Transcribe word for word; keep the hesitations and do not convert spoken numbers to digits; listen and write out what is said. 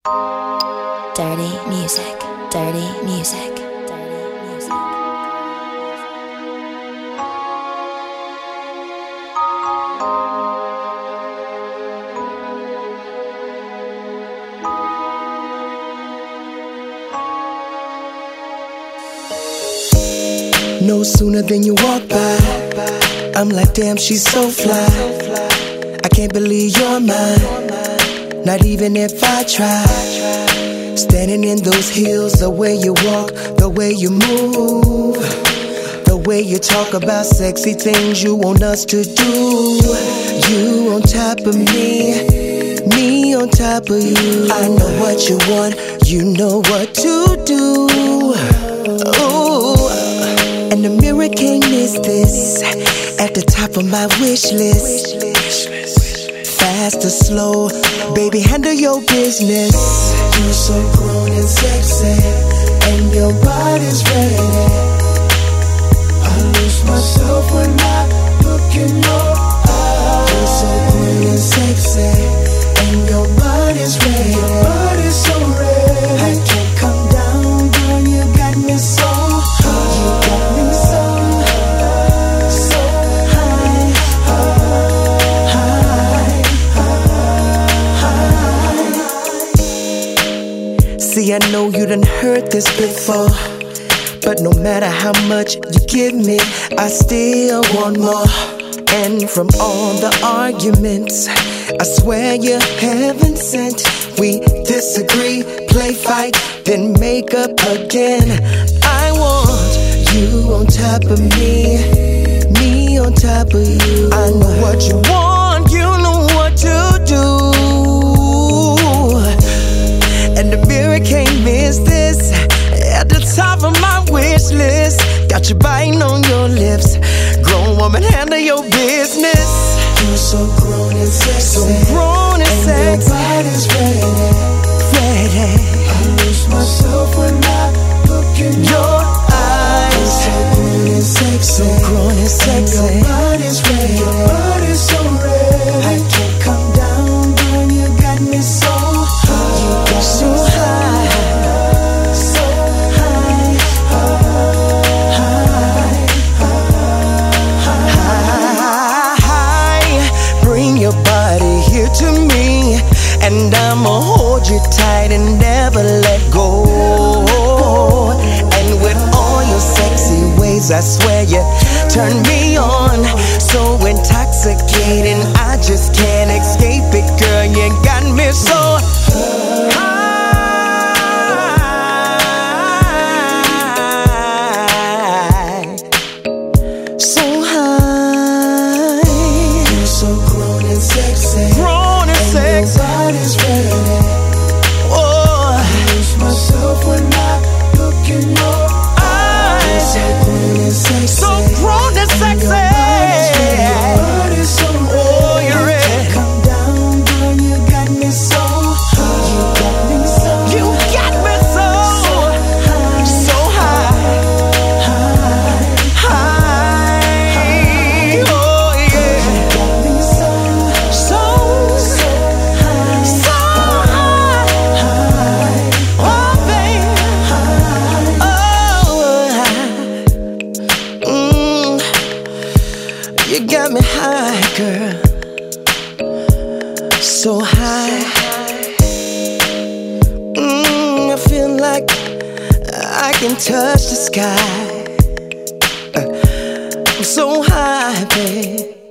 Dirty music, dirty music, dirty music. No sooner than you walk by, I'm like, damn, she's so fly. I can't believe you're mine, not even if I try. Standing in those heels, the way you walk, the way you move, the way you talk about sexy things you want us to do. You on top of me, me on top of you. I know what you want, you know what to do. Ooh, and the mirror can't miss this. At the top of my wish list, fast or slow, baby, handle your business. You're so grown and sexy, and your body's ready. I lose myself when I look in your eyes. You're so grown and sexy, and your body's ready. Your body's so ready. I can't come down, girl, you got me so high. You got me so, so high, high, high, high. See, I know you done heard this before, but no matter how much you give me, I still want more. And from all the arguments, I swear you're heaven sent. We disagree, play fight, then make up again. I want you on top of me, me on top of you. I know what you want, you know what to do. And the mirror can't miss this. At the top of my wish list, got you biting on your lips. Grown woman, handle your business. You're so grown and sexy, so grown and, and sexy. Your body's ready, ready. I lose myself when I look in your eyes. You're so grown and sexy, so grown and sexy. And your body's ready, your body's so ready. I can't come down, girl, you got me so high. You got so high. To me, and I'ma hold you tight and never let go. And with all your sexy ways, I swear you turn me on. So intoxicating, I just can't escape it, girl. You got me so high, so high. You're so grown and sexy, grown and sexy. Your body's ready. Oh, I lose myself when I look in your eyes. You're so grown and sexy, so grown and sexy. And your body's so ready. Oh, you're ready. Come down, girl, you got me so high. You got me so, you got me so, so high, high, high. Oh yeah. You got me so, so, so high, so high, high. Oh baby, oh, mm, you got me high, girl, so high. Mm, I feel like I can touch the sky. I'm so high, babe.